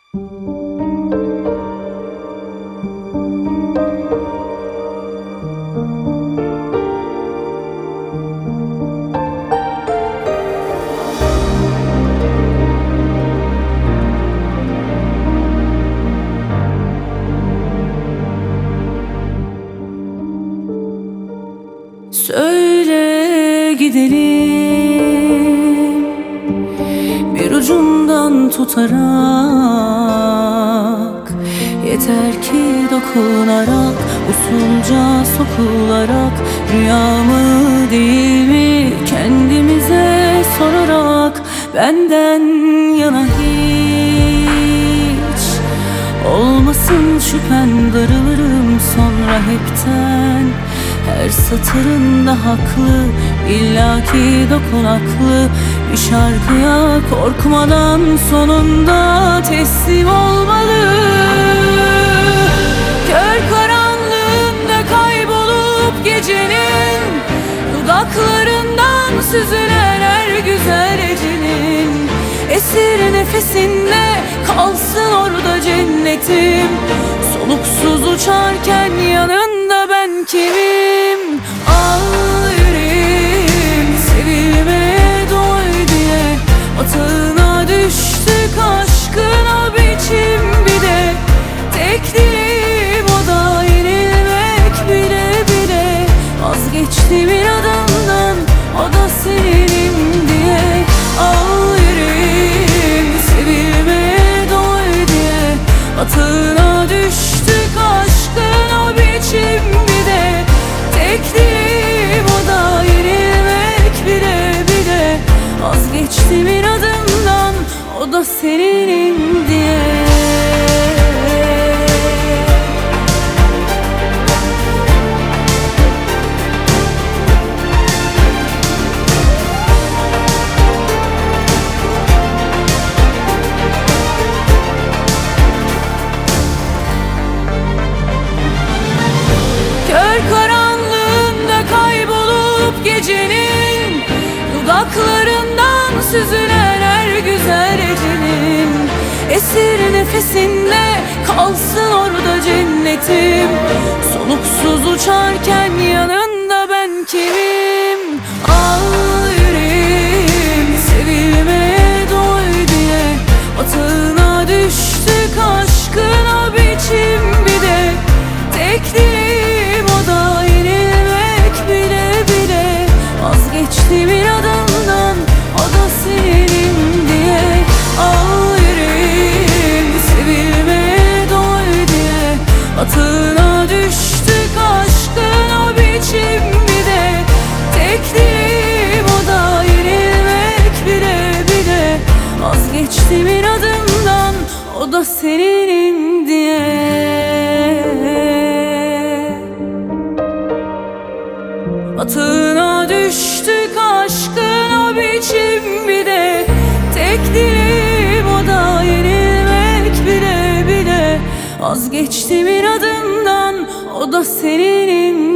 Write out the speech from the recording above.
Söyle gidelim bir ucundan tutarak, yeter ki dokunarak, usulca sokularak, rüyamı değil mi kendimize sorarak, benden yana hiç olmasın şüphen, darılırım sonra hepten. Her satırında haklı, illaki dokunaklı bir şarkıya korkmadan sonunda teslim olmalı. Kör karanlığında kaybolup gecenin, dudaklarından süzülen her güzel ecenin, esir nefesinde kalsın orada cennetim. Soluksuz uçarken yanında ben kimim? Al yüreğim sevilmeye doy diye, atağına düştük aşkın o biçim bir de. Tek dileğim o da yenilmek bile bile, vazgeçtim inadından o da seninim diye. Al yüreğim sevilmeye doy diye, atağına düştük aşkın o biçim bir de. Tek dileğim o da yenilmek bile bile, vazgeçtim inadımdan o da seninim diye. Gecenin, dudaklarından süzülen her güzel ecenin, esir nefesinde kalsın orada cennetim. Soluksuz uçarken yanında ben kimim? Al yüreğim sevilmeye doy diye, atağına düştük aşkın o biçim bir de. Tek dileğim o da yenilmek bile bile, vazgeçtim inadından o da seninim diye. Al yüreğim sevilmeye doy diye, atağına düştük aşkın o biçim bir de. Tek dileğim o da yenilmek bile bile, vazgeçtim inadından o da seninim diye. Atağına düştük aşkın o biçim bir de. Tek dileğim o da yenilmek bile bile, vazgeçtim inadımdan o da seninim